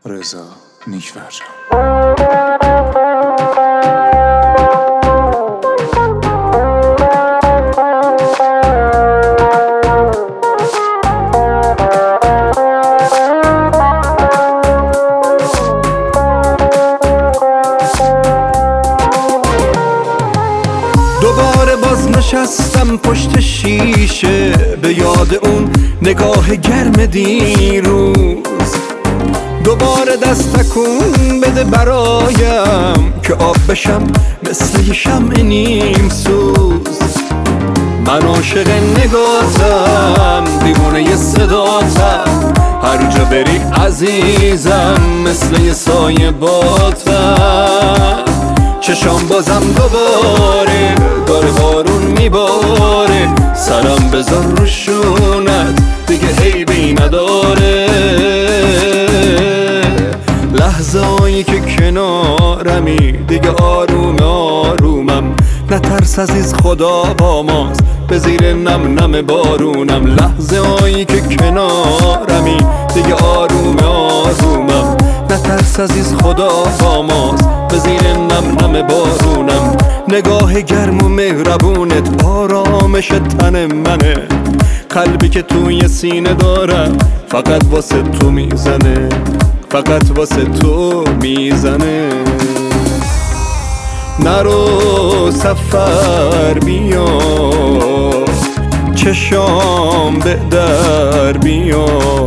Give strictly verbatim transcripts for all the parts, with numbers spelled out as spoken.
رضا نیک‌فرجام. دوباره باز نشستم پشت شیشه، به یاد اون نگاه گرم دیروز. دوباره دست تکون بده برایم که آب بشم مثل یه شمع نیم سوز. من عاشق نگاتم، دیوونه ی صداتم، هر جا بری عزیزم مثل یه سایه باتم. چشام بازم دوباره داره بارون میباره، سرم بذار رو شونت دیگه عیبی نداره. لحظه هایی که کنارمی دیگه آروم آرومم، نترس عزیز خدا با ماست به زیر نم نم بارونم. لحظه هایی که کنارمی دیگه آروم آرومم، نترس عزیز خدا با ماست به زیر نم نم بارونم. نگاه گرم و مهربونت آرامش تن منه، قلبی که توی سینه دارم فقط واسه تو میزنه، فقط واسه تو میزنه. نرو سفر بیا، چشام به در بیا،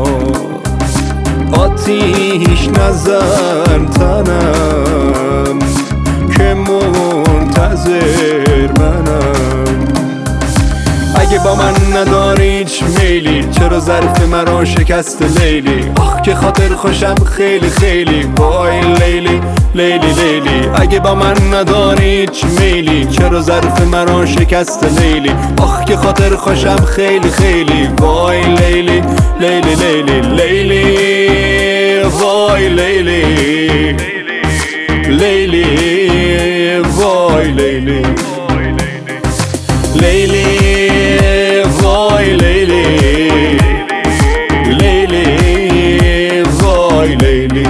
آتیش نزن تنم که منتظر منم. اگه با من نداری هیچ میلی، چرا ظرف مرا شکست لیلی؟ آخ که خاطر خوشم خیلی خیلی، وای لیلی لیلی لیلی. اگه با من نداری هیچ میلی، چرا ظرف مرا شکست لیلی؟ آخ که خاطر خوشم خیلی خیلی، وای لیلی لیلی لیلی لیلی، وای لیلی لیلی، وای لیلی لیلی، وای لیلی لیلی، وای لیلی.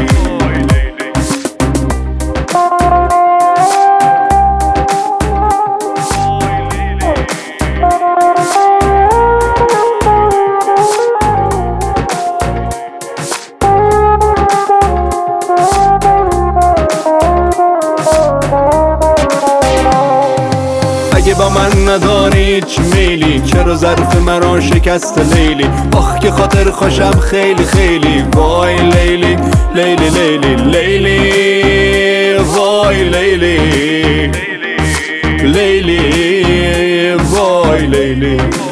اگه با من نداری هیچ میلی، چرا ظرف مرا شکست لیلی؟ آخ که خاطر خوشم خیلی خیلی، وای لیلی لیلی لیلی لیلی، وای لیلی لیلی، وای لیلی.